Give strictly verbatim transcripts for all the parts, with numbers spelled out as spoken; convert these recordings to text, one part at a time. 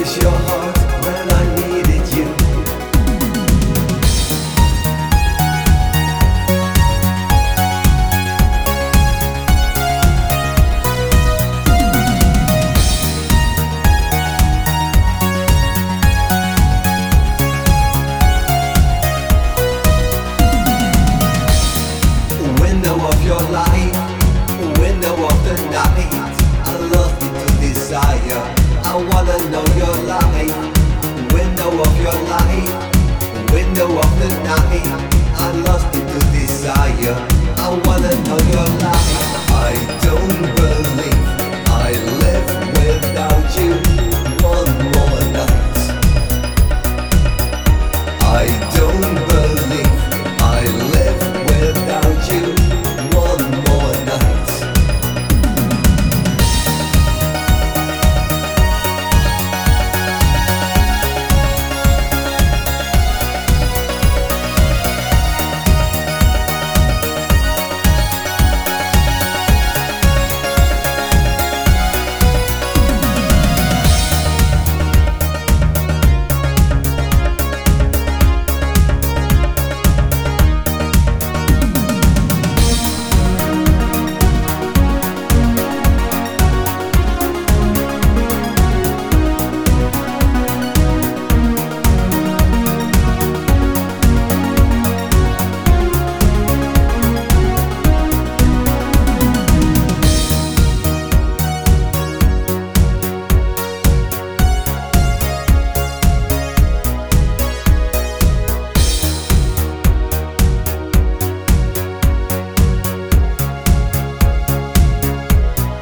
is your heart when I needed you? Window of your life, window of the night, I love you to desire. I wanna know your life. Window of your life, window of the night, I lost you to desire. I wanna know your life. I don't believe I live without you one more night. I don't believe I live without you one more night.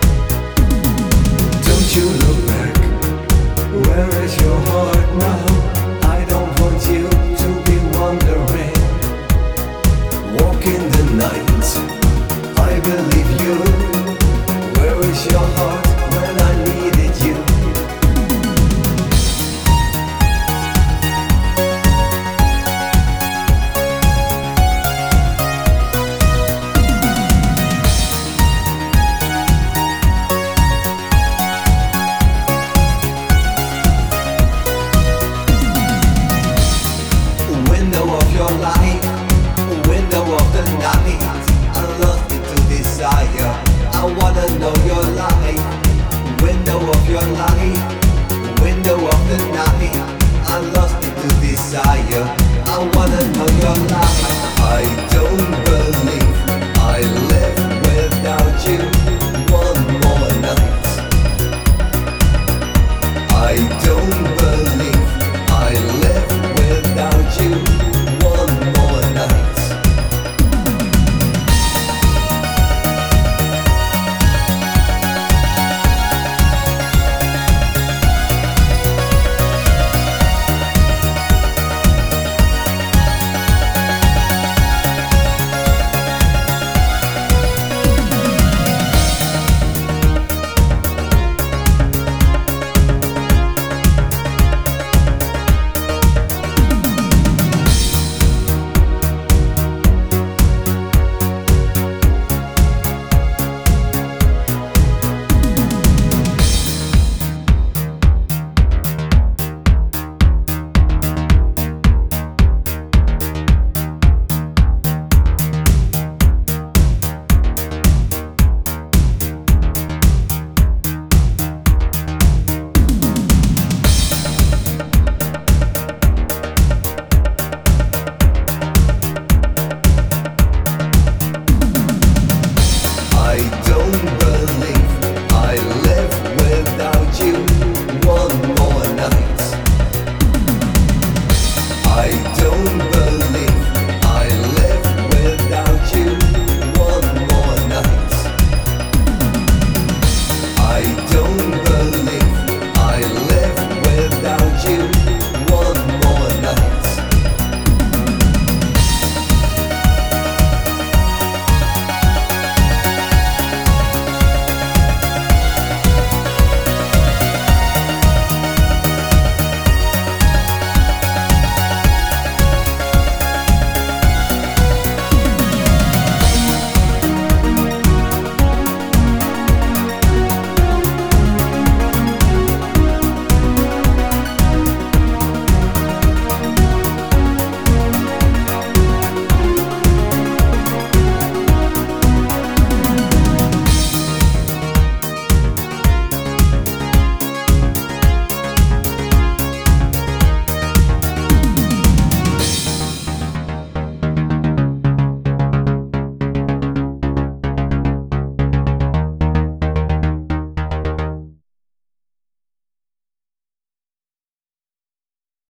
Don't you look back? Where is your heart now?